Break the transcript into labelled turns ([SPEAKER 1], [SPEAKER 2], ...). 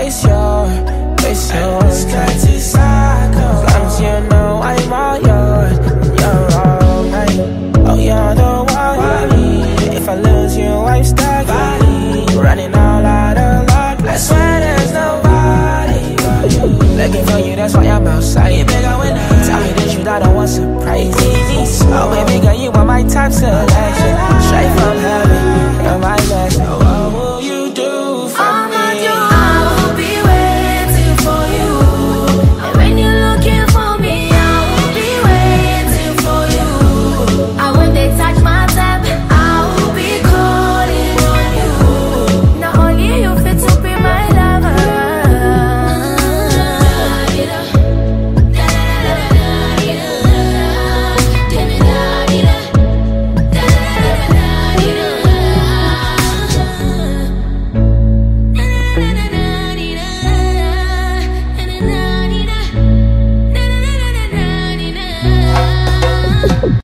[SPEAKER 1] waste your time. As long as you know I'm all yours, you're all mine. Oh, you're the one. If I lose you, I'm stuck. Running all out of luck. I swear there's nobody but you. Looking for you, that's why I'm outside. Tell me the truth, I don't want surprises. Oh, baby girl, you are my top selection. Straight from